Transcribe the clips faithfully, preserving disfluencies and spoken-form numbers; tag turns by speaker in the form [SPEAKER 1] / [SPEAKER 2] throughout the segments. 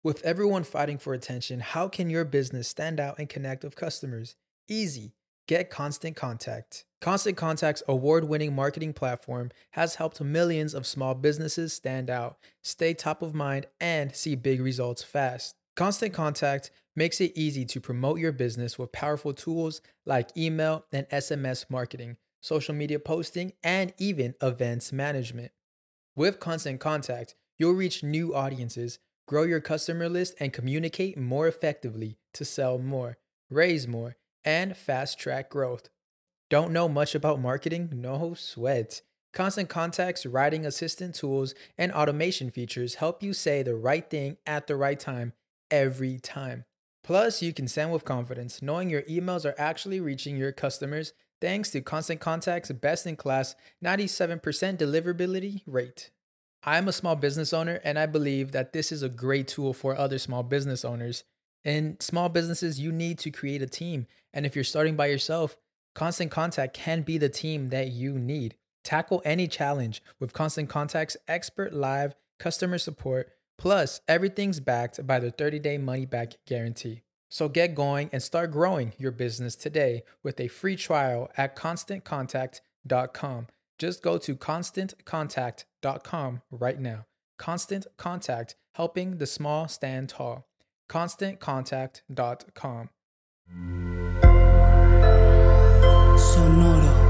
[SPEAKER 1] With everyone fighting for attention, how can your business stand out and connect with customers? Easy. Get Constant Contact. Constant Contact's award-winning marketing platform has helped millions of small businesses stand out, stay top of mind, and see big results fast. Constant Contact makes it easy to promote your business with powerful tools like email and S M S marketing, social media posting, and even events management. With Constant Contact, you'll reach new audiences, grow your customer list, and communicate more effectively to sell more, raise more, and fast-track growth. Don't know much about marketing? No sweat. Constant Contact's writing assistant tools and automation features help you say the right thing at the right time every time. Plus, you can send with confidence, knowing your emails are actually reaching your customers thanks to Constant Contact's best-in-class ninety-seven percent deliverability rate. I'm a small business owner, and I believe that this is a great tool for other small business owners. In small businesses, you need to create a team, and if you're starting by yourself, Constant Contact can be the team that you need. Tackle any challenge with Constant Contact's expert live customer support, plus everything's backed by the thirty-day money-back guarantee. So get going and start growing your business today with a free trial at constant contact dot com. Just go to constant contact dot com right now. Constant Contact, helping the small stand tall. constant contact dot com.
[SPEAKER 2] Sonoro.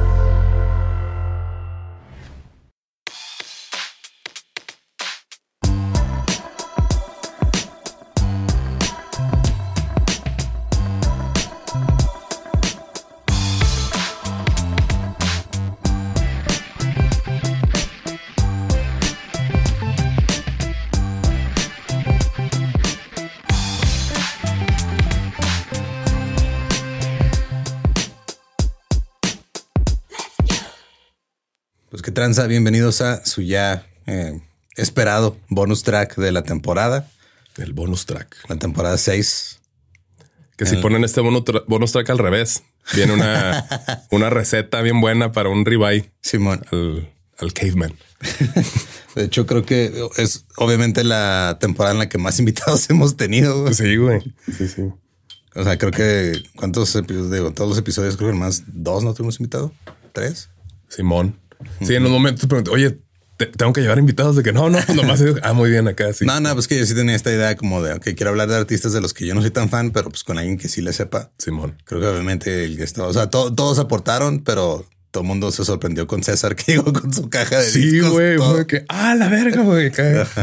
[SPEAKER 3] Pues qué tranza, bienvenidos a su ya eh, esperado bonus track de la temporada.
[SPEAKER 4] El bonus track.
[SPEAKER 3] La temporada seis.
[SPEAKER 4] Que si ponen este bonus, tra bonus track al revés, viene una, una receta bien buena para un ribeye.
[SPEAKER 3] Simón.
[SPEAKER 4] Al, al caveman.
[SPEAKER 3] De hecho, creo que es obviamente la temporada en la que más invitados hemos tenido.
[SPEAKER 4] Sí, güey. Sí, sí.
[SPEAKER 3] O sea, creo que ¿cuántos episodios? Digo, todos los episodios, creo que más dos no tuvimos invitado. ¿Tres?
[SPEAKER 4] Simón. Sí, en un momento te pregunté, oye, ¿te, tengo que llevar invitados de que no, no, nomás es, ah, muy bien acá. Sí.
[SPEAKER 3] No, no, pues que yo sí tenía esta idea como de, ok, quiero hablar de artistas de los que yo no soy tan fan, pero pues con alguien que sí le sepa.
[SPEAKER 4] Simón.
[SPEAKER 3] Creo que obviamente el que estaba, o sea, to, todos aportaron, pero todo el mundo se sorprendió con César que llegó con su caja de
[SPEAKER 4] sí,
[SPEAKER 3] discos.
[SPEAKER 4] Sí, güey, fue que, ah, la verga, güey.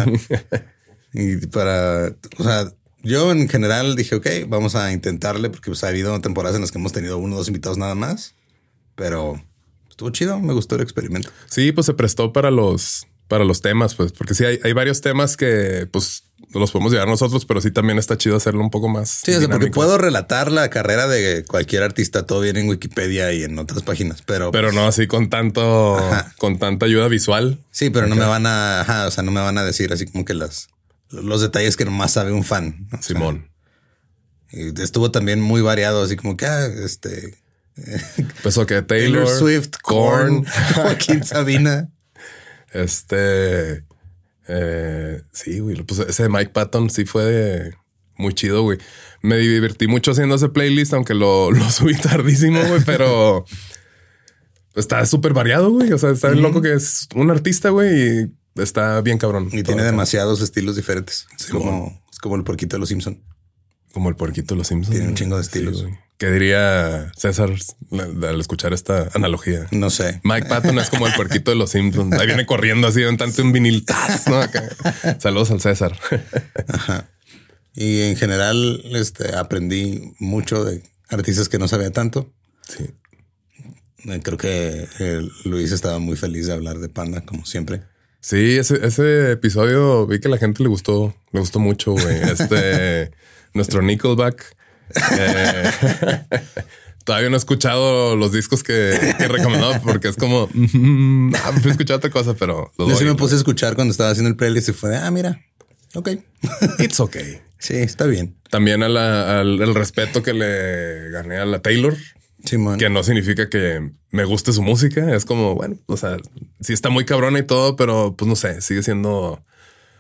[SPEAKER 3] Y para, o sea, yo en general dije, ok, vamos a intentarle porque pues ha habido temporadas en las que hemos tenido uno o dos invitados nada más, pero estuvo chido, me gustó el experimento.
[SPEAKER 4] Sí, pues se prestó para los, para los temas, pues, porque sí hay, hay varios temas que pues los podemos llevar nosotros, pero sí también está chido hacerlo un poco más.
[SPEAKER 3] Sí, o sea, porque puedo relatar la carrera de cualquier artista, todo bien en Wikipedia y en otras páginas, pero
[SPEAKER 4] pero
[SPEAKER 3] pues,
[SPEAKER 4] no así con tanto, ajá, con tanta ayuda visual.
[SPEAKER 3] Sí, pero okay. no me van a, ajá, o sea, no me van a decir así como que las los detalles que nomás sabe un fan, ¿no?
[SPEAKER 4] Simón.
[SPEAKER 3] O sea, y estuvo también muy variado, así como que ah, este.
[SPEAKER 4] Pues ok, Taylor,
[SPEAKER 3] Taylor Swift, Korn, Joaquín Sabina.
[SPEAKER 4] Este, eh, sí, güey, pues ese de Mike Patton sí fue de, muy chido, güey. Me divertí mucho haciendo ese playlist, aunque lo, lo subí tardísimo, güey, pero está súper variado, güey. O sea, está bien mm. loco que es un artista, güey, y está bien cabrón.
[SPEAKER 3] Y tiene demasiados estilos diferentes. Es, sí, como, bueno. es como el puerquito de los Simpson.
[SPEAKER 4] Como el puerquito de los Simpsons.
[SPEAKER 3] Tiene un chingo de estilos.
[SPEAKER 4] Sí, ¿qué diría César al escuchar esta analogía?
[SPEAKER 3] No sé.
[SPEAKER 4] Mike Patton es como el puerquito de los Simpsons. Ahí viene corriendo así en tanto un vinil. ¿No? Saludos al César.
[SPEAKER 3] Ajá. Y en general este, aprendí mucho de artistas que no sabía tanto.
[SPEAKER 4] Sí.
[SPEAKER 3] Creo que eh, Luis estaba muy feliz de hablar de Panda, como siempre.
[SPEAKER 4] Sí, ese, ese episodio vi que a la gente le gustó, le gustó mucho, güey. Este, nuestro Nickelback. Eh, todavía no he escuchado los discos que, que he recomendado porque es como, mm, ah, me fui a escuchar otra cosa, pero
[SPEAKER 3] yo sí me puse a escuchar cuando estaba haciendo el playlist y fue, ah, mira, ok.
[SPEAKER 4] It's okay.
[SPEAKER 3] Sí, está bien.
[SPEAKER 4] También a la, al el respeto que le gané a la Taylor.
[SPEAKER 3] Sí, man.
[SPEAKER 4] Que no significa que me guste su música. Es como, bueno, o sea, sí está muy cabrona y todo, pero pues no sé, sigue siendo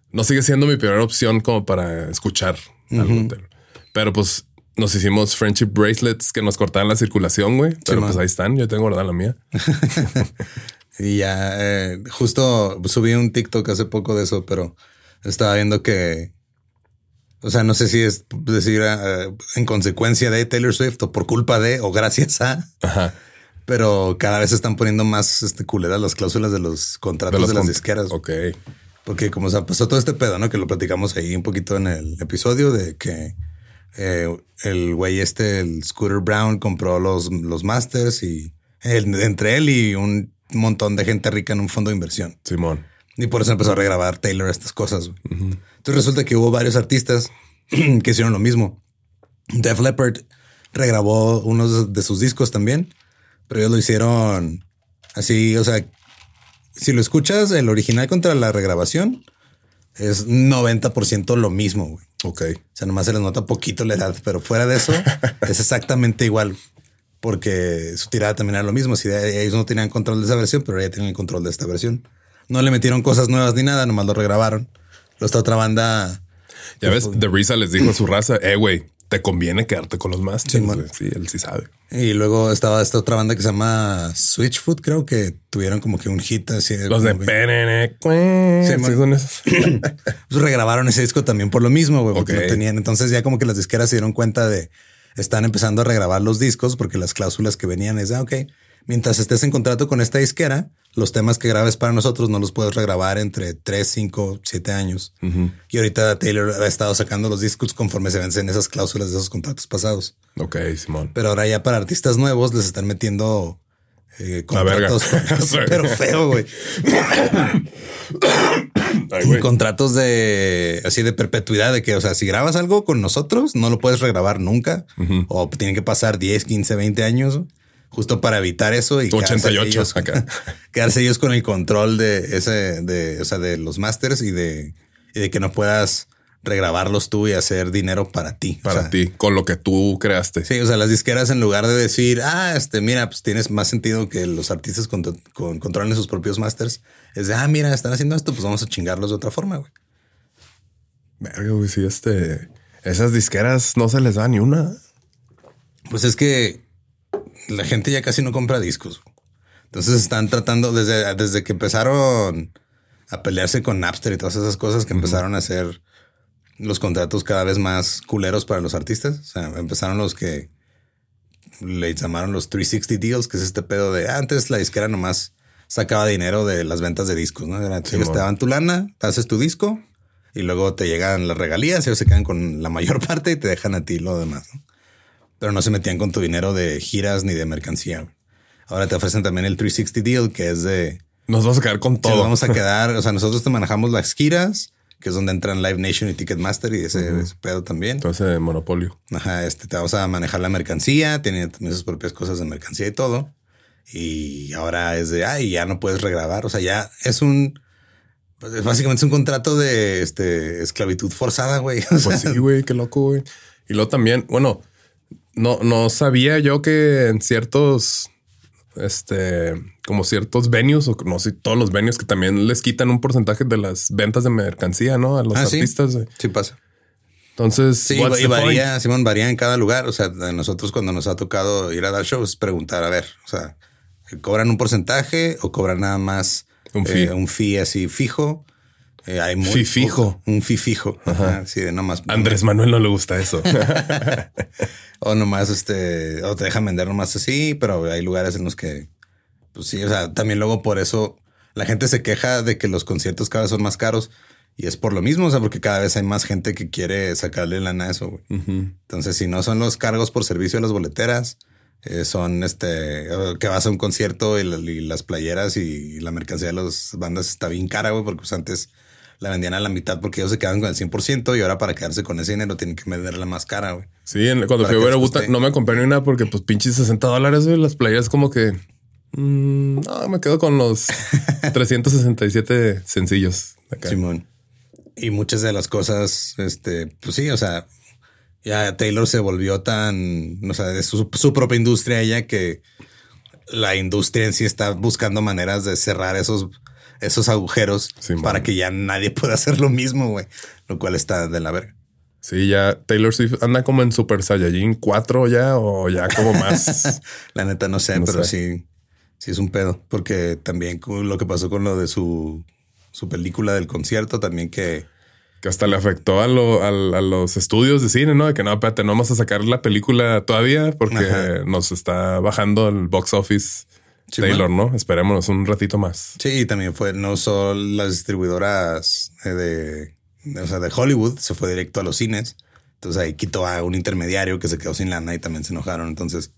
[SPEAKER 4] no sigue siendo mi primera opción como para escuchar uh-huh. algo. Pero pues nos hicimos friendship bracelets que nos cortaban la circulación, güey. Pero sí, pues man. Ahí están. Yo tengo guardada la mía.
[SPEAKER 3] Y ya eh, justo subí un TikTok hace poco de eso, pero estaba viendo que, o sea, no sé si es decir uh, en consecuencia de Taylor Swift o por culpa de o gracias a. Ajá. Pero cada vez se están poniendo más este, culeras las cláusulas de los contratos de, los de las con- disqueras.
[SPEAKER 4] Ok.
[SPEAKER 3] Porque como se pasó todo este pedo, ¿no? Que lo platicamos ahí un poquito en el episodio de que eh, el güey este, el Scooter Brown, compró los, los masters y el, entre él y un montón de gente rica en un fondo de inversión.
[SPEAKER 4] Simón.
[SPEAKER 3] Y por eso empezó a regrabar Taylor estas cosas. Uh-huh. Entonces resulta que hubo varios artistas que hicieron lo mismo. Def Leppard regrabó unos de sus discos también, pero ellos lo hicieron así, o sea, si lo escuchas, el original contra la regrabación es noventa por ciento lo mismo, güey.
[SPEAKER 4] Ok.
[SPEAKER 3] O sea, nomás se les nota poquito la edad, pero fuera de eso es exactamente igual. Porque su tirada también era lo mismo. Si ellos no tenían control de esa versión, pero ya tienen el control de esta versión. No le metieron cosas nuevas ni nada, nomás lo regrabaron. Esta otra banda...
[SPEAKER 4] Ya ves, The Risa les dijo a su raza, eh, güey, te conviene quedarte con los masters. Sí, bueno. Sí, él sí sabe.
[SPEAKER 3] Y luego estaba esta otra banda que se llama Switchfoot, creo que tuvieron como que un hit así.
[SPEAKER 4] Los de Penene. Sí, sí, son esos.
[SPEAKER 3] Pues regrabaron ese disco también por lo mismo, güey, porque okay. no tenían. Entonces ya como que las disqueras se dieron cuenta de están empezando a regrabar los discos porque las cláusulas que venían es, ah, ok, mientras estés en contrato con esta disquera, los temas que grabes para nosotros no los puedes regrabar entre tres, cinco, siete años. Uh-huh. Y ahorita Taylor ha estado sacando los discos conforme se vencen esas cláusulas de esos contratos pasados.
[SPEAKER 4] Ok, Simón.
[SPEAKER 3] Pero ahora ya para artistas nuevos les están metiendo eh, contratos, pero feo, güey. Ay, contratos de así de perpetuidad, de que, o sea, si grabas algo con nosotros, no lo puedes regrabar nunca. Uh-huh. O tienen que pasar diez, quince, veinte años justo para evitar eso y
[SPEAKER 4] ochenta y ocho
[SPEAKER 3] ellos,
[SPEAKER 4] acá.
[SPEAKER 3] Quedarse ellos con el control de ese, de, o sea, de los masters y de, y de que no puedas regrabarlos tú y hacer dinero para ti.
[SPEAKER 4] Para o sea, ti, con lo que tú creaste.
[SPEAKER 3] Sí, o sea, las disqueras en lugar de decir, ah, este, mira, pues tienes más sentido que los artistas con, con, controlen sus propios masters. Es de, ah, mira, están haciendo esto, pues vamos a chingarlos de otra forma, güey.
[SPEAKER 4] Verga, güey, sí, este... Esas disqueras no se les da ni una.
[SPEAKER 3] Pues es que la gente ya casi no compra discos. Entonces están tratando, desde, desde que empezaron a pelearse con Napster y todas esas cosas que uh-huh. empezaron a hacer los contratos cada vez más culeros para los artistas. O sea, empezaron los que le llamaron los trescientos sesenta deals, que es este pedo de antes la disquera nomás sacaba dinero de las ventas de discos, ¿no? Era, sí, ellos te daban tu lana, te haces tu disco y luego te llegan las regalías y ellos se quedan con la mayor parte y te dejan a ti lo demás, ¿no? Pero no se metían con tu dinero de giras ni de mercancía. Ahora te ofrecen también el trescientos sesenta deal, que es de...
[SPEAKER 4] Nos vamos a quedar con todo.
[SPEAKER 3] Nos vamos a quedar, o sea, nosotros te manejamos las giras, que es donde entran Live Nation y Ticketmaster y ese, uh-huh. ese pedo también.
[SPEAKER 4] Entonces, monopolio.
[SPEAKER 3] Ajá, este, te vamos a manejar la mercancía, tiene también sus propias cosas de mercancía y todo. Y ahora es de, ay, ya no puedes regrabar. O sea, ya es un... Pues básicamente es un contrato de este, esclavitud forzada, güey. O
[SPEAKER 4] pues
[SPEAKER 3] sea,
[SPEAKER 4] sí, güey, qué loco, güey. Y luego también, bueno... No, no sabía yo que en ciertos, este, como ciertos venues, o no sé, todos los venues que también les quitan un porcentaje de las ventas de mercancía, ¿no? A los
[SPEAKER 3] ah,
[SPEAKER 4] artistas.
[SPEAKER 3] Sí, sí pasa.
[SPEAKER 4] Entonces,
[SPEAKER 3] sí, y varía, Simón, varía en cada lugar. O sea, nosotros cuando nos ha tocado ir a dar shows, preguntar, a ver, o sea, ¿cobran un porcentaje o cobran nada más
[SPEAKER 4] un fee,
[SPEAKER 3] eh, un fee así fijo?
[SPEAKER 4] Eh, hay muy, fee fijo.
[SPEAKER 3] Un fee fijo.
[SPEAKER 4] Ajá.
[SPEAKER 3] Ajá, sí, de nomás.
[SPEAKER 4] Andrés Manuel no le gusta eso.
[SPEAKER 3] O nomás este, o te dejan vender nomás así, pero hay lugares en los que, pues sí, o sea, también luego por eso la gente se queja de que los conciertos cada vez son más caros y es por lo mismo, o sea, porque cada vez hay más gente que quiere sacarle lana a eso, güey. Uh-huh. Entonces, si no son los cargos por servicio de las boleteras, eh, son este, que vas a un concierto y, la, y las playeras y la mercancía de las bandas está bien cara, güey, porque pues antes la vendían a la mitad porque ellos se quedan con el cien por ciento y ahora para quedarse con ese dinero tienen que venderla más cara, güey.
[SPEAKER 4] Sí, cuando fui a ver a Buta no me compré ni una porque pues pinches sesenta dólares, güey. Las playas como que... Mmm, no, me quedo con los trescientos sesenta y siete sencillos.
[SPEAKER 3] Acá. Simón. Y muchas de las cosas, este, pues sí, o sea, ya Taylor se volvió tan, o sea, de su, su propia industria ella que la industria en sí está buscando maneras de cerrar esos esos agujeros
[SPEAKER 4] Sí,
[SPEAKER 3] para
[SPEAKER 4] man.
[SPEAKER 3] que ya nadie pueda hacer lo mismo, güey. Lo cual está de la verga.
[SPEAKER 4] Sí, ya Taylor Swift anda como en Super Saiyajin cuatro ya o ya como más.
[SPEAKER 3] La neta no sé,
[SPEAKER 4] No
[SPEAKER 3] pero
[SPEAKER 4] sé.
[SPEAKER 3] sí, sí es un pedo. Porque también con lo que pasó con lo de su, su película del concierto, también que...
[SPEAKER 4] Que hasta le afectó a, lo, a, a los estudios de cine, ¿no? De que no, espérate, no vamos a sacar la película todavía porque
[SPEAKER 3] Ajá.
[SPEAKER 4] nos está bajando el box office
[SPEAKER 3] Sí,
[SPEAKER 4] Taylor,
[SPEAKER 3] bueno.
[SPEAKER 4] ¿no? Esperémonos un ratito más.
[SPEAKER 3] Sí, y también fue, no solo las distribuidoras eh, de, de, o sea, de Hollywood, se fue directo a los cines. Entonces ahí quitó a un intermediario que se quedó sin lana y también se enojaron. Entonces,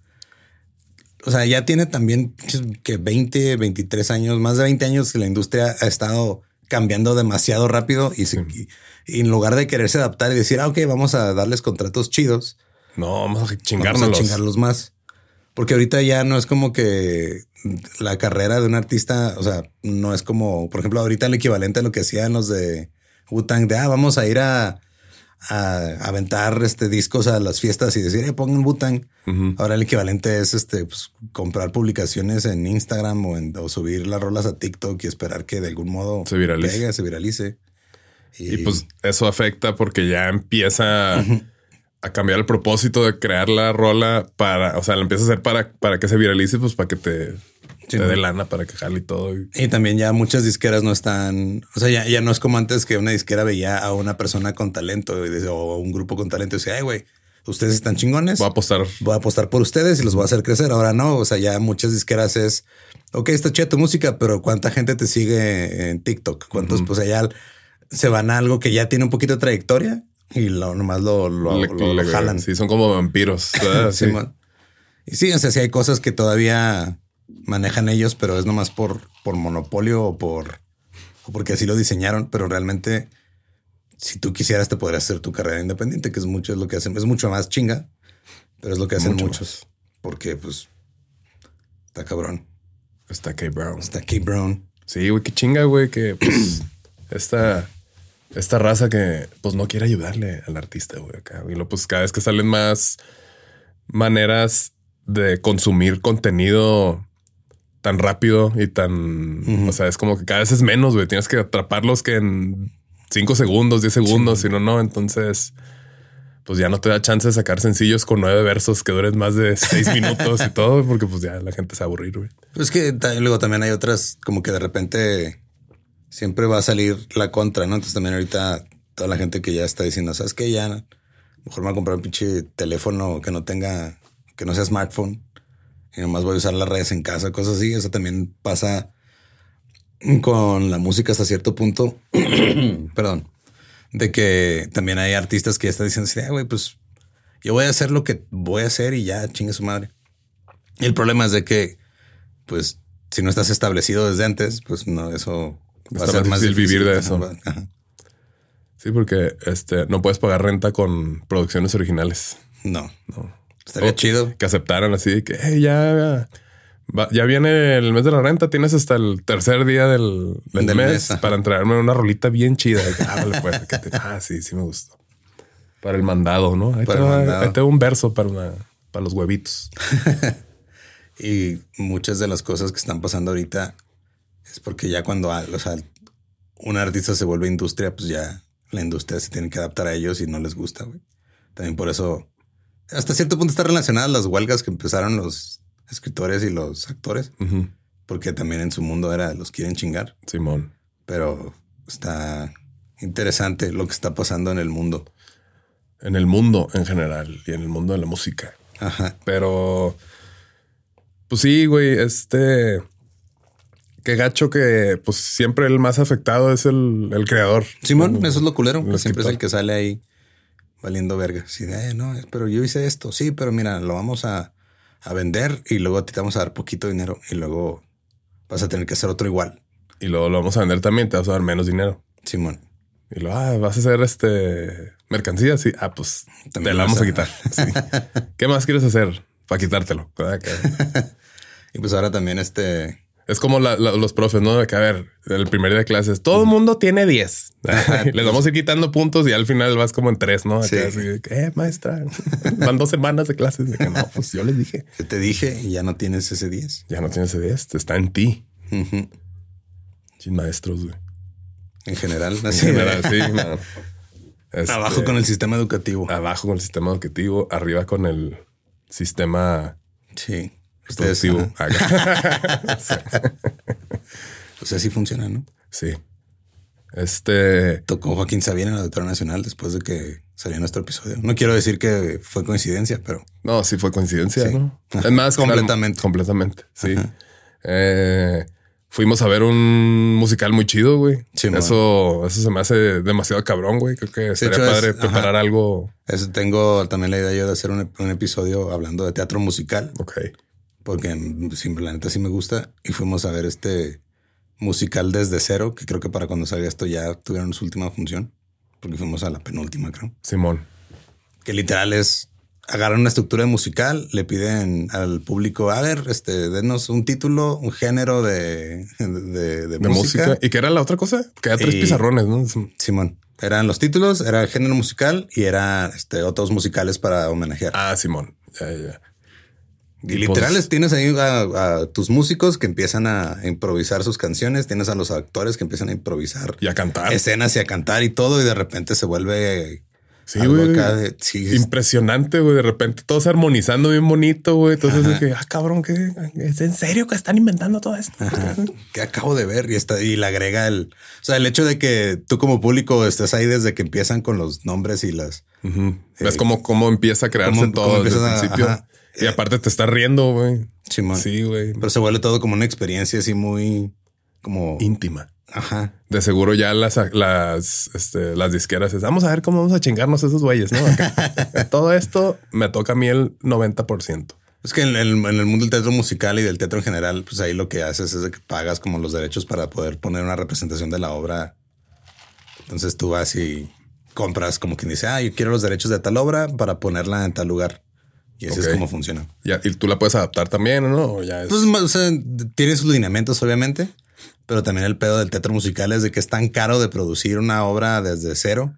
[SPEAKER 3] o sea, ya tiene también que veinte, veintitrés años, más de veinte años que la industria ha estado cambiando demasiado rápido y, se,
[SPEAKER 4] Sí.
[SPEAKER 3] y, y en lugar de quererse adaptar y decir, ah, ok, vamos a darles contratos chidos,
[SPEAKER 4] No, vamos a
[SPEAKER 3] vamos
[SPEAKER 4] chingárnoslos.
[SPEAKER 3] a chingarlos más. Porque ahorita ya no es como que la carrera de un artista, o sea, no es como, por ejemplo, ahorita el equivalente a lo que hacían los de Wu-Tang, de, ah, vamos a ir a, a aventar este, discos a las fiestas y decir, eh, pongan Wu-Tang.
[SPEAKER 4] Ujú.
[SPEAKER 3] Ahora el equivalente es este, pues, comprar publicaciones en Instagram o, en, o subir las rolas a TikTok y esperar que de algún modo
[SPEAKER 4] Se viralice.
[SPEAKER 3] pegue, se viralice.
[SPEAKER 4] Y pues eso afecta porque ya empieza a cambiar el propósito de crear la rola para, o sea, la empieza a hacer para, para que se viralice, pues para que te,
[SPEAKER 3] Sí,
[SPEAKER 4] te dé
[SPEAKER 3] ¿no?
[SPEAKER 4] lana, para que jale y todo. Y
[SPEAKER 3] Y también ya muchas disqueras no están, o sea, ya, ya no es como antes que una disquera veía a una persona con talento y decía, o a un grupo con talento y decía, ay, güey, ustedes están chingones.
[SPEAKER 4] voy a apostar.
[SPEAKER 3] Voy a apostar por ustedes y los voy a hacer crecer. Ahora no, o sea, ya muchas disqueras es, ok, está chida tu música, pero ¿cuánta gente te sigue en TikTok? ¿Cuántos?
[SPEAKER 4] Ujú.
[SPEAKER 3] Pues allá se van a algo que ya tiene un poquito de trayectoria y lo, nomás lo, lo,
[SPEAKER 4] Le-
[SPEAKER 3] lo- lo
[SPEAKER 4] le-
[SPEAKER 3] jalan.
[SPEAKER 4] Sí, son como vampiros. ¿verdad? Sí.
[SPEAKER 3] Simón. Y sí, o sea, sí hay cosas que todavía manejan ellos, pero es nomás por, por monopolio o por o porque así lo diseñaron. Pero realmente, si tú quisieras, te podrías hacer tu carrera independiente, que es mucho es lo que hacen. Es mucho más chinga, pero es lo que hacen
[SPEAKER 4] Mucho
[SPEAKER 3] muchos. Porque, pues, está cabrón.
[SPEAKER 4] Está K Brown.
[SPEAKER 3] Está Kate Brown.
[SPEAKER 4] Sí, güey, qué chinga, güey, que pues esta, esta raza que pues no quiere ayudarle al artista, güey, acá. Y luego, pues cada vez que salen más maneras de consumir contenido tan rápido y tan,
[SPEAKER 3] Ujú.
[SPEAKER 4] o sea, es como que cada vez es menos, güey. Tienes que atraparlos que en cinco segundos, diez segundos, si no, no. Entonces, pues ya no te da chance de sacar sencillos con nueve versos que duren más de seis minutos y todo, porque pues ya la gente se va a aburrir, güey.
[SPEAKER 3] Es que ta- luego también hay otras, como que de repente siempre va a salir la contra, ¿no? Entonces también ahorita toda la gente que ya está diciendo, ¿sabes qué? Ya mejor me voy a comprar un pinche teléfono que no tenga, que no sea smartphone y nomás voy a usar las redes en casa, cosas así. Eso también pasa con la música hasta cierto punto. Perdón. De que también hay artistas que ya están diciendo así, "Ah, güey, pues yo voy a hacer lo que voy a hacer y ya chingue su madre". Y el problema es de que, pues, si no estás establecido desde antes, pues no, eso va
[SPEAKER 4] Está
[SPEAKER 3] a ser
[SPEAKER 4] más
[SPEAKER 3] más
[SPEAKER 4] difícil
[SPEAKER 3] difícil
[SPEAKER 4] vivir de eso.
[SPEAKER 3] Ajá, ajá.
[SPEAKER 4] Sí, porque este no puedes pagar renta con producciones originales.
[SPEAKER 3] No,
[SPEAKER 4] No.
[SPEAKER 3] estaría
[SPEAKER 4] O
[SPEAKER 3] chido.
[SPEAKER 4] Que aceptaran así que "Hey, ya, va- ya viene el mes de la renta. Tienes hasta el tercer día del, del
[SPEAKER 3] Del
[SPEAKER 4] mes,
[SPEAKER 3] mes, ajá.
[SPEAKER 4] para entregarme una rolita bien chida. Y que, ah, vale, pues, que te- ah, sí, sí me gustó. Para el mandado, ¿no? Ahí,
[SPEAKER 3] Para
[SPEAKER 4] te,
[SPEAKER 3] el
[SPEAKER 4] va,
[SPEAKER 3] mandado.
[SPEAKER 4] ahí te va un verso para, una, para los huevitos.
[SPEAKER 3] Y muchas de las cosas que están pasando ahorita es porque ya cuando ah, o sea, un artista se vuelve industria, pues ya la industria se tiene que adaptar a ellos y no les gusta, güey. También por eso, hasta cierto punto está relacionadas las huelgas que empezaron los escritores y los actores,
[SPEAKER 4] Ujú.
[SPEAKER 3] porque también en su mundo era los quieren chingar,
[SPEAKER 4] Simón.
[SPEAKER 3] pero está interesante lo que está pasando en el mundo.
[SPEAKER 4] En el mundo en general y en el mundo de la música.
[SPEAKER 3] Ajá.
[SPEAKER 4] Pero, pues sí, güey, este... Qué gacho que pues siempre el más afectado es el, el creador.
[SPEAKER 3] Simón,
[SPEAKER 4] El-
[SPEAKER 3] eso es lo culero.
[SPEAKER 4] el
[SPEAKER 3] Siempre es
[SPEAKER 4] escritor.
[SPEAKER 3] el que sale ahí valiendo verga. Sí, de, "Eh, no, pero yo hice esto. Sí, pero mira, lo vamos a, a vender y luego a ti te vamos a dar poquito dinero y luego vas a tener que hacer otro igual.
[SPEAKER 4] Y luego lo vamos a vender también, te vas a dar menos dinero.
[SPEAKER 3] Simón.
[SPEAKER 4] Y luego, ah, vas a hacer este mercancía. Sí, ah, pues
[SPEAKER 3] También
[SPEAKER 4] te la
[SPEAKER 3] vas
[SPEAKER 4] vamos a
[SPEAKER 3] a-
[SPEAKER 4] quitar. Sí. ¿Qué más quieres hacer para quitártelo? ¿Verdad? Que
[SPEAKER 3] Y pues ahora también este...
[SPEAKER 4] es como la- la- los profes, ¿no? De que, a ver, el primer día de clases, todo el mundo tiene diez. Les vamos a ir quitando puntos y al final vas como en tres, ¿no? Acá
[SPEAKER 3] Sí.
[SPEAKER 4] así de que, eh, maestra, van dos semanas de clases. De que no, pues yo les dije,
[SPEAKER 3] Yo te dije y ya no tienes ese diez.
[SPEAKER 4] ya no tienes ese diez, está en ti.
[SPEAKER 3] Ujú.
[SPEAKER 4] Sin maestros, güey.
[SPEAKER 3] En general.
[SPEAKER 4] En
[SPEAKER 3] Así
[SPEAKER 4] general, sí, no. Este,
[SPEAKER 3] abajo con el sistema educativo.
[SPEAKER 4] Abajo con el sistema educativo, arriba con el sistema
[SPEAKER 3] Sí. Ustedes.
[SPEAKER 4] productivo.
[SPEAKER 3] Sí. Pues así funciona, ¿no?
[SPEAKER 4] Sí. Este...
[SPEAKER 3] Tocó Joaquín Sabina en la Auditorio Nacional después de que salió nuestro episodio. No quiero decir que fue coincidencia, pero...
[SPEAKER 4] No, sí fue coincidencia,
[SPEAKER 3] Sí.
[SPEAKER 4] ¿no? Es más,
[SPEAKER 3] Completamente.
[SPEAKER 4] claro, completamente, sí. Eh, fuimos a ver un musical muy chido, güey.
[SPEAKER 3] Sí,
[SPEAKER 4] eso, eso se me hace demasiado cabrón, güey. Creo que estaría
[SPEAKER 3] hecho, es-
[SPEAKER 4] padre
[SPEAKER 3] ajá.
[SPEAKER 4] preparar algo.
[SPEAKER 3] Eso tengo también la idea yo de hacer un, un episodio hablando de teatro musical,
[SPEAKER 4] Ok.
[SPEAKER 3] porque mm, sí, la neta sí me gusta. Y fuimos a ver este musical Desde Cero, que creo que para cuando salga esto ya tuvieron su última función, porque fuimos a la penúltima, creo.
[SPEAKER 4] Simón.
[SPEAKER 3] Que literal es agarran una estructura de musical, le piden al público, a ver, este, denos un título, un género de, de, de
[SPEAKER 4] De
[SPEAKER 3] música.
[SPEAKER 4] música. ¿Y qué era la otra cosa? Que era tres
[SPEAKER 3] Y-
[SPEAKER 4] pizarrones, ¿no?
[SPEAKER 3] Simón. Eran los títulos, era el género musical y eran este, otros musicales para homenajear.
[SPEAKER 4] Ah, Simón. Ya, ya, ya.
[SPEAKER 3] y
[SPEAKER 4] y
[SPEAKER 3] literal
[SPEAKER 4] pues-
[SPEAKER 3] tienes ahí a, a tus músicos que empiezan a improvisar sus canciones, tienes a los actores que empiezan a improvisar
[SPEAKER 4] Y a cantar.
[SPEAKER 3] escenas y a cantar y todo, y de repente se vuelve
[SPEAKER 4] Sí,
[SPEAKER 3] algo
[SPEAKER 4] güey.
[SPEAKER 3] acá de- sí, es-
[SPEAKER 4] Impresionante, güey. De repente todos armonizando bien bonito, güey. Entonces de que, ah, cabrón, ¿qué? ¿Es en serio que están inventando todo esto?
[SPEAKER 3] Ajá, que acabo de ver y está y le agrega el, o sea, el hecho de que tú como público estés ahí desde que empiezan con los nombres y las,
[SPEAKER 4] Ujú. ¿Ves cómo, cómo empieza a crearse
[SPEAKER 3] cómo-
[SPEAKER 4] todo
[SPEAKER 3] cómo
[SPEAKER 4] desde el
[SPEAKER 3] empieza a-
[SPEAKER 4] principio?
[SPEAKER 3] ajá.
[SPEAKER 4] Y aparte te estás riendo, güey.
[SPEAKER 3] Simón.
[SPEAKER 4] Sí, güey.
[SPEAKER 3] Pero se vuelve todo como una experiencia así muy como,
[SPEAKER 4] Íntima.
[SPEAKER 3] ajá.
[SPEAKER 4] De seguro ya las, las, este, las disqueras es, vamos a ver cómo vamos a chingarnos esos güeyes, ¿no? Acá. Todo esto me toca a mí el noventa por ciento.
[SPEAKER 3] Es que en el, en el mundo del teatro musical y del teatro en general, pues ahí lo que haces es de que pagas como los derechos para poder poner una representación de la obra. Entonces tú vas y compras como quien dice, ah, yo quiero los derechos de tal obra para ponerla en tal lugar. Y así
[SPEAKER 4] Ok.
[SPEAKER 3] es como funciona.
[SPEAKER 4] Ya, y tú la puedes adaptar también, ¿no? O ya es...
[SPEAKER 3] Pues, o sea, tiene sus lineamientos, obviamente, pero también el pedo del teatro musical es de que es tan caro de producir una obra desde cero.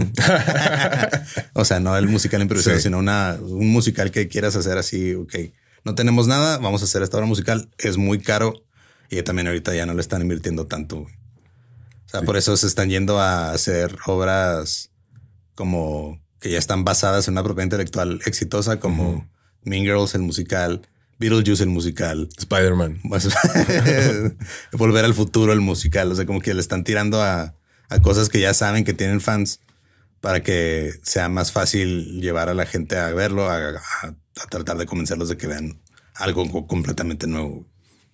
[SPEAKER 3] O sea, no el musical improvisado,
[SPEAKER 4] Sí.
[SPEAKER 3] sino una, un musical que quieras hacer así. Ok, no tenemos nada, vamos a hacer esta obra musical. Es muy caro y también ahorita ya no le están invirtiendo tanto. Güey. O sea,
[SPEAKER 4] Sí.
[SPEAKER 3] por eso se están yendo a hacer obras como que ya están basadas en una propiedad intelectual exitosa, como
[SPEAKER 4] Ujú.
[SPEAKER 3] Mean Girls, el musical, Beetlejuice, el musical.
[SPEAKER 4] Spider-Man.
[SPEAKER 3] Pues, Volver al futuro, el musical. O sea, como que le están tirando a, a cosas que ya saben que tienen fans para que sea más fácil llevar a la gente a verlo, a, a- a tratar de convencerlos de que vean algo co- completamente nuevo.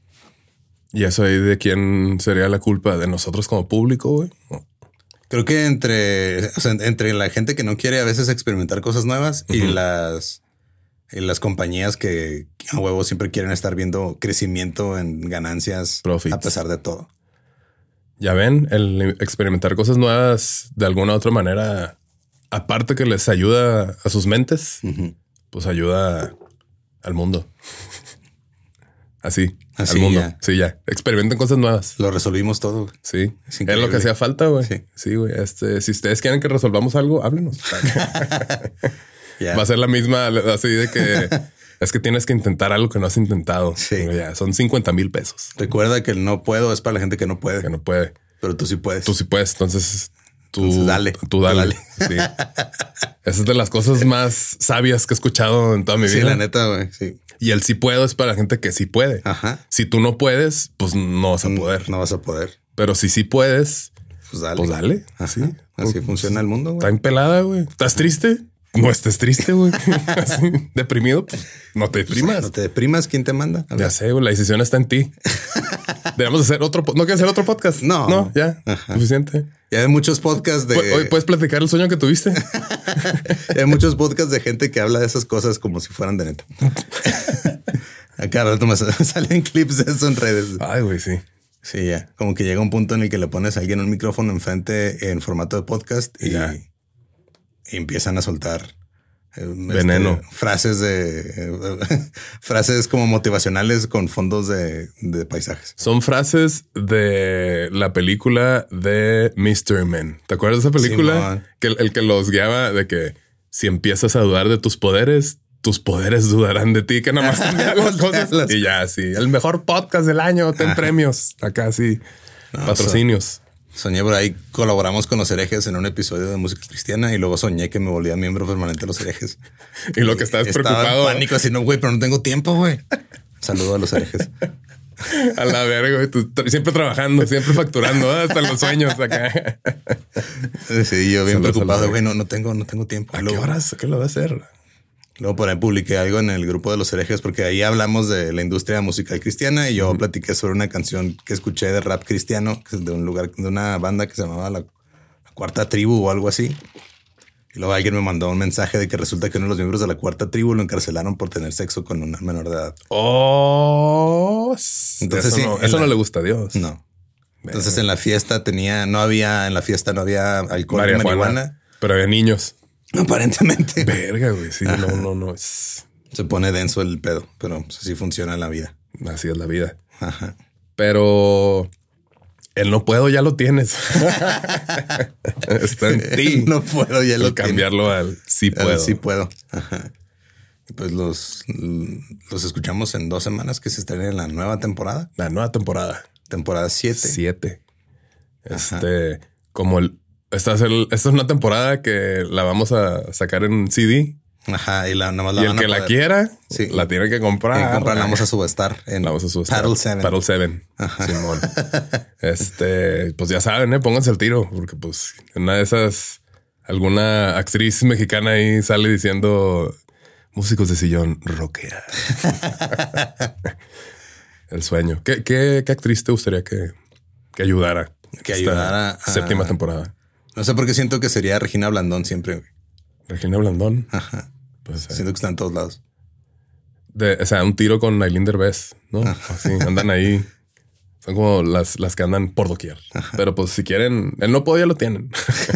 [SPEAKER 4] Y eso ahí de quién sería la culpa de nosotros como público, güey.
[SPEAKER 3] Creo que entre, o sea, entre la gente que no quiere a veces experimentar cosas nuevas y
[SPEAKER 4] Ujú.
[SPEAKER 3] las y las compañías que a huevo siempre quieren estar viendo crecimiento en ganancias
[SPEAKER 4] Profits.
[SPEAKER 3] a pesar de todo.
[SPEAKER 4] Ya ven, el experimentar cosas nuevas de alguna u otra manera, aparte que les ayuda a sus mentes,
[SPEAKER 3] Ujú.
[SPEAKER 4] pues ayuda al mundo. Así,
[SPEAKER 3] Así,
[SPEAKER 4] al mundo.
[SPEAKER 3] ya.
[SPEAKER 4] Sí, ya. Experimenten cosas nuevas.
[SPEAKER 3] Lo resolvimos todo.
[SPEAKER 4] Sí,
[SPEAKER 3] Es
[SPEAKER 4] es,
[SPEAKER 3] increíble.
[SPEAKER 4] lo que hacía falta, güey.
[SPEAKER 3] Sí.
[SPEAKER 4] Sí, güey. Este, si ustedes quieren que resolvamos algo, háblenos.
[SPEAKER 3] Ya.
[SPEAKER 4] Va a ser la misma, así de que es que tienes que intentar algo que no has intentado.
[SPEAKER 3] Sí.
[SPEAKER 4] Ya, son cincuenta mil pesos
[SPEAKER 3] Recuerda que el no puedo es para la gente que no puede,
[SPEAKER 4] que no puede.
[SPEAKER 3] pero tú sí puedes.
[SPEAKER 4] Tú sí puedes, entonces tú
[SPEAKER 3] Entonces, dale.
[SPEAKER 4] Tú dale.
[SPEAKER 3] Tú
[SPEAKER 4] Sí. Esa es de las cosas más sabias que he escuchado en toda mi
[SPEAKER 3] Sí,
[SPEAKER 4] vida.
[SPEAKER 3] la neta, güey. Sí.
[SPEAKER 4] Y el sí puedo es para la gente que sí puede.
[SPEAKER 3] Ajá.
[SPEAKER 4] Si tú no puedes, pues no vas a poder.
[SPEAKER 3] No vas a poder.
[SPEAKER 4] Pero si sí puedes,
[SPEAKER 3] Pues dale.
[SPEAKER 4] pues dale.
[SPEAKER 3] Ajá.
[SPEAKER 4] Así.
[SPEAKER 3] Así
[SPEAKER 4] Pues,
[SPEAKER 3] funciona el mundo,
[SPEAKER 4] Está
[SPEAKER 3] güey.
[SPEAKER 4] empelada, güey. ¿Estás triste? No estés triste, güey. Así, deprimido, pues no te deprimas.
[SPEAKER 3] No te deprimas. ¿Quién te manda? A
[SPEAKER 4] Ya
[SPEAKER 3] ver.
[SPEAKER 4] sé, güey, la decisión está en ti. Debemos hacer otro. po- ¿No quieres hacer otro podcast?
[SPEAKER 3] No.
[SPEAKER 4] No, ya.
[SPEAKER 3] Ajá.
[SPEAKER 4] Suficiente.
[SPEAKER 3] Ya hay muchos podcasts de...
[SPEAKER 4] Pu- Hoy puedes platicar el sueño que tuviste.
[SPEAKER 3] ya hay muchos podcasts de gente que habla de esas cosas como si fueran de neta. Acá rato me salen clips de eso en redes.
[SPEAKER 4] Ay, güey, sí.
[SPEAKER 3] Sí, ya. Como que llega un punto en el que le pones a alguien un micrófono enfrente en formato de podcast y,
[SPEAKER 4] Ya.
[SPEAKER 3] y empiezan a soltar eh,
[SPEAKER 4] Veneno.
[SPEAKER 3] este, frases de eh, frases como motivacionales con fondos de, de paisajes.
[SPEAKER 4] Son frases de la película de mister Men. ¿Te acuerdas de esa película?
[SPEAKER 3] Simón.
[SPEAKER 4] Que el, el que los guiaba de que si empiezas a dudar de tus poderes, tus poderes dudarán de ti, que nada más cambian las cosas.
[SPEAKER 3] Las-
[SPEAKER 4] Y ya, sí. El mejor podcast del año, ten premios. Acá sí.
[SPEAKER 3] No,
[SPEAKER 4] Patrocinios.
[SPEAKER 3] So, soñé por ahí, colaboramos con Los Herejes en un episodio de música cristiana y luego soñé que me volvía miembro permanente de Los Herejes.
[SPEAKER 4] Y lo que estás preocupado.
[SPEAKER 3] Estaba en pánico, así, no, güey, pero no tengo tiempo, güey. Saludo a Los Herejes.
[SPEAKER 4] A la verga, güey. Tú siempre trabajando, siempre facturando, ¿eh? Hasta los sueños acá.
[SPEAKER 3] Sí, yo bien preocupado, güey, no, no tengo, no tengo tiempo.
[SPEAKER 4] ¿A qué horas? ¿Qué lo va a hacer?
[SPEAKER 3] Luego por ahí publiqué algo en el grupo de Los Herejes porque ahí hablamos de la industria musical cristiana y yo uh-huh. platiqué sobre una canción que escuché de rap cristiano de un lugar, de una banda que se llamaba La, la Cuarta Tribu o algo así. Y luego alguien me mandó un mensaje de que resulta que uno de los miembros de la Cuarta Tribu lo encarcelaron por tener sexo con una menor de edad.
[SPEAKER 4] Oh,
[SPEAKER 3] entonces
[SPEAKER 4] eso,
[SPEAKER 3] sí,
[SPEAKER 4] no, eso
[SPEAKER 3] la,
[SPEAKER 4] no le gusta a Dios.
[SPEAKER 3] No. Entonces en la fiesta tenía, no había, en la fiesta no había alcohol
[SPEAKER 4] María
[SPEAKER 3] ni marihuana.
[SPEAKER 4] Juana, pero había niños.
[SPEAKER 3] Aparentemente.
[SPEAKER 4] Verga, güey. Sí, no, no, no. Es...
[SPEAKER 3] Se pone denso el pedo, pero así funciona la vida.
[SPEAKER 4] Así es la vida.
[SPEAKER 3] Ajá.
[SPEAKER 4] Pero el no puedo ya lo tienes. Está en ti.
[SPEAKER 3] El no puedo ya lo tienes.
[SPEAKER 4] Cambiarlo al sí puedo.
[SPEAKER 3] Al sí puedo. Ajá. Pues los, los escuchamos en dos semanas que se estrena en la nueva temporada.
[SPEAKER 4] La nueva temporada.
[SPEAKER 3] Temporada siete.
[SPEAKER 4] Siete. Este, como el... Esta es, el, esta es una temporada que la vamos a sacar en C D.
[SPEAKER 3] Ajá, y la, nada más la
[SPEAKER 4] y
[SPEAKER 3] van
[SPEAKER 4] el que
[SPEAKER 3] a poder,
[SPEAKER 4] la quiera,
[SPEAKER 3] sí,
[SPEAKER 4] la tiene que comprar.
[SPEAKER 3] Tiene que comprar, la vamos a subestar en
[SPEAKER 4] la vamos a subestar.
[SPEAKER 3] Paddle Seven.
[SPEAKER 4] Paddle Seven. Simón. Este, pues ya saben, ¿eh? Pónganse el tiro, porque pues en una de esas, alguna actriz mexicana ahí sale diciendo músicos de sillón rockea. El sueño. ¿Qué, qué, qué actriz te gustaría que, que ayudara?
[SPEAKER 3] Que ayudara a
[SPEAKER 4] séptima temporada.
[SPEAKER 3] No sé por qué siento que sería Regina Blandón siempre. Güey.
[SPEAKER 4] Regina Blandón.
[SPEAKER 3] Ajá.
[SPEAKER 4] Pues,
[SPEAKER 3] siento eh. que está en todos lados.
[SPEAKER 4] De, o sea, un tiro con Aileen Derbez, ¿no? Así andan ahí. Son como las, las que andan por doquier. Ajá. Pero pues si quieren, el no puedo ya lo tienen.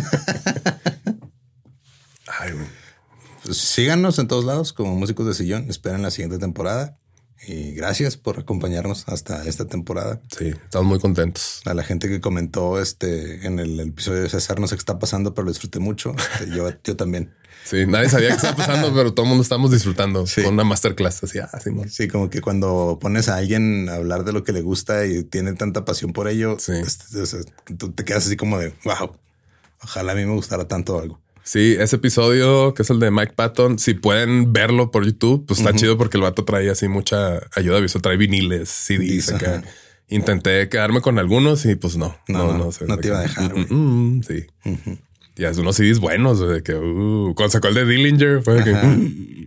[SPEAKER 4] Ay, güey.
[SPEAKER 3] Pues síganos en todos lados como músicos de sillón. Esperen la siguiente temporada. Y gracias por acompañarnos hasta esta temporada.
[SPEAKER 4] Sí, estamos muy contentos.
[SPEAKER 3] A la gente que comentó este en el, el episodio de César, no sé qué está pasando, pero lo disfruté mucho. Este, yo, yo también.
[SPEAKER 4] Sí, nadie sabía qué estaba pasando, pero todo el mundo estamos disfrutando.
[SPEAKER 3] Sí.
[SPEAKER 4] Con una masterclass así. Ah, sí,
[SPEAKER 3] sí, como que cuando pones a alguien a hablar de lo que le gusta y tiene tanta pasión por ello,
[SPEAKER 4] sí.
[SPEAKER 3] este, este, tú te quedas así como de wow. Ojalá a mí me gustara tanto algo.
[SPEAKER 4] Sí, ese episodio que es el de Mike Patton, si pueden verlo por YouTube, pues está uh-huh. chido porque el vato trae así mucha ayuda visual, trae viniles, C Ds. Acá. Intenté quedarme con algunos y pues no,
[SPEAKER 3] no,
[SPEAKER 4] no,
[SPEAKER 3] no,
[SPEAKER 4] no,
[SPEAKER 3] no, no te iba a dejar.
[SPEAKER 4] Mm, mm, mm, sí. Uh-huh. Y es unos C Ds buenos de que uh, cuando sacó el de Dillinger fue que, uh.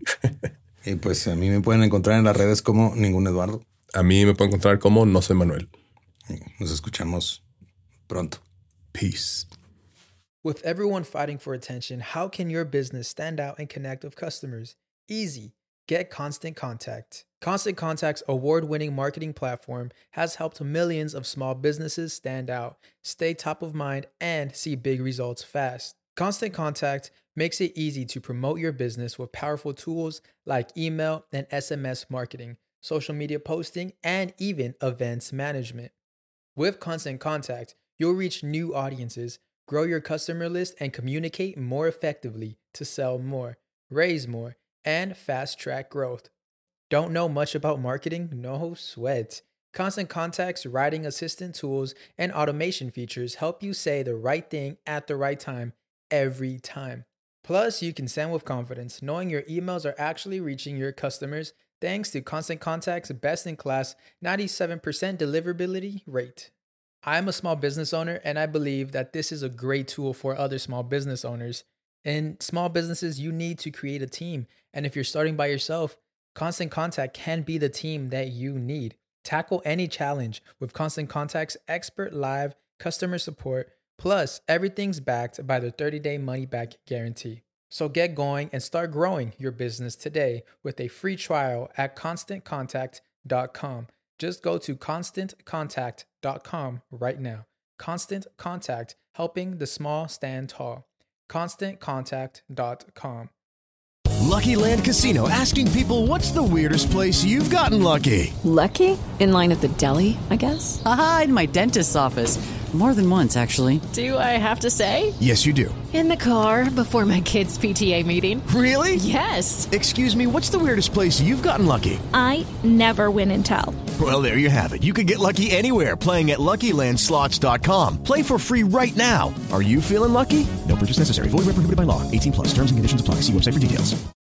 [SPEAKER 3] Y pues a mí me pueden encontrar en las redes como Ningún Eduardo.
[SPEAKER 4] A mí me pueden encontrar como No Soy Manuel.
[SPEAKER 3] Nos escuchamos pronto.
[SPEAKER 4] Peace.
[SPEAKER 1] With everyone fighting for attention, how can your business stand out and connect with customers? Easy. Get Constant Contact. Constant Contact's award-winning marketing platform has helped millions of small businesses stand out, stay top of mind, and see big results fast. Constant Contact makes it easy to promote your business with powerful tools like email and S M S marketing, social media posting, and even events management. With Constant Contact, you'll reach new audiences, grow your customer list, and communicate more effectively to sell more, raise more, and fast-track growth. Don't know much about marketing? No sweat. Constant Contact's writing assistant tools and automation features help you say the right thing at the right time, every time. Plus, you can send with confidence, knowing your emails are actually reaching your customers thanks to Constant Contact's best-in-class ninety-seven percent deliverability rate. I'm a small business owner, and I believe that this is a great tool for other small business owners. In small businesses, you need to create a team. And if you're starting by yourself, Constant Contact can be the team that you need. Tackle any challenge with Constant Contact's expert live customer support. Plus, everything's backed by the thirty-day money-back guarantee. So get going and start growing your business today with a free trial at constant contact dot com. Just go to constant contact dot com right now. Constant Contact, helping the small stand tall. constant contact dot com.
[SPEAKER 2] Lucky Land Casino, asking people, what's the weirdest place you've gotten lucky?
[SPEAKER 5] Lucky? In line at the deli, I guess?
[SPEAKER 6] Aha, in my dentist's office. More than once, actually.
[SPEAKER 5] Do I have to say?
[SPEAKER 2] Yes, you do.
[SPEAKER 5] In the car before my kids' P T A meeting.
[SPEAKER 2] Really?
[SPEAKER 5] Yes.
[SPEAKER 2] Excuse me, what's the weirdest place you've gotten lucky?
[SPEAKER 7] I never win and tell.
[SPEAKER 2] Well, there you have it. You can get lucky anywhere, playing at Lucky Land Slots dot com. Play for free right now. Are you feeling lucky? No purchase necessary. Void where prohibited by law. eighteen plus. Terms and conditions apply. See website for details.